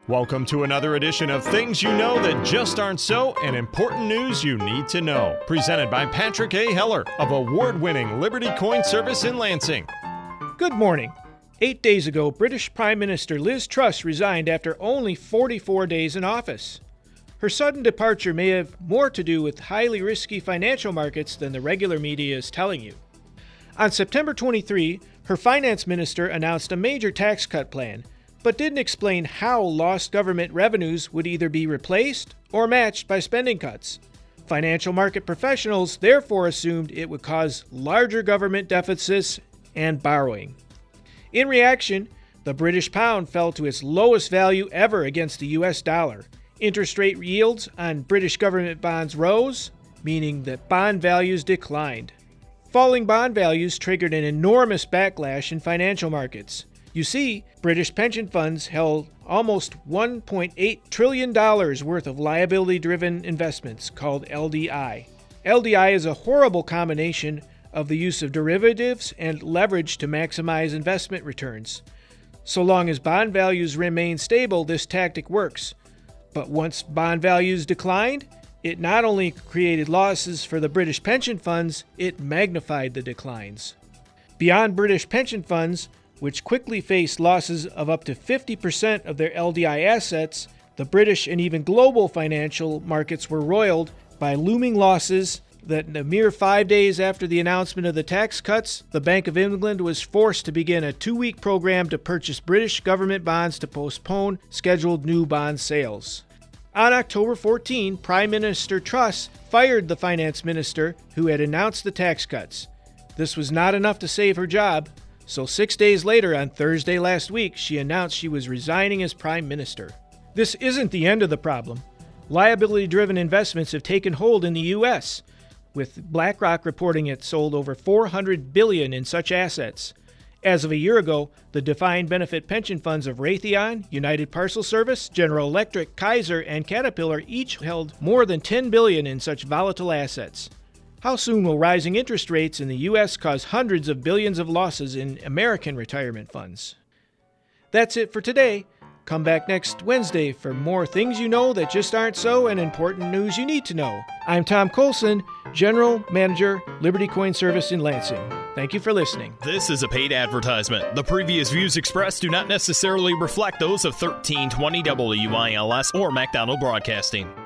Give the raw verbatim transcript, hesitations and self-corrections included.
Welcome to another edition of Things You Know That Just Aren't So and Important News You Need to Know. Presented by Patrick A. Heller of award-winning Liberty Coin Service in Lansing. Good morning. Eight days ago, British Prime Minister Liz Truss resigned after only forty-four days in office. Her sudden departure may have more to do with highly risky financial markets than the regular media is telling you. On September twenty-third, her finance minister announced a major tax cut plan, but didn't explain how lost government revenues would either be replaced or matched by spending cuts. Financial market professionals therefore assumed it would cause larger government deficits and borrowing. In reaction, the British pound fell to its lowest value ever against the U S dollar. Interest rate yields on British government bonds rose, meaning that bond values declined. Falling bond values triggered an enormous backlash in financial markets. You see, British pension funds held almost one point eight trillion dollars worth of liability-driven investments called L D I. L D I is a horrible combination of the use of derivatives and leverage to maximize investment returns. So long as bond values remain stable, this tactic works. But once bond values declined, it not only created losses for the British pension funds, it magnified the declines. Beyond British pension funds, which quickly faced losses of up to fifty percent of their L D I assets, the British and even global financial markets were roiled by looming losses that in a mere five days after the announcement of the tax cuts, the Bank of England was forced to begin a two-week program to purchase British government bonds to postpone scheduled new bond sales. On October fourteenth, Prime Minister Truss fired the finance minister who had announced the tax cuts. This was not enough to save her job. So six days later, on Thursday last week, she announced she was resigning as Prime Minister. This isn't the end of the problem. Liability-driven investments have taken hold in the U S, with BlackRock reporting it sold over four hundred billion dollars in such assets. As of a year ago, the defined benefit pension funds of Raytheon, United Parcel Service, General Electric, Kaiser, and Caterpillar each held more than ten billion dollars in such volatile assets. How soon will rising interest rates in the U S cause hundreds of billions of losses in American retirement funds? That's it for today. Come back next Wednesday for more things you know that just aren't so and important news you need to know. I'm Tom Colson, General Manager, Liberty Coin Service in Lansing. Thank you for listening. This is a paid advertisement. The previous views expressed do not necessarily reflect those of thirteen twenty W I L S or MacDonald Broadcasting.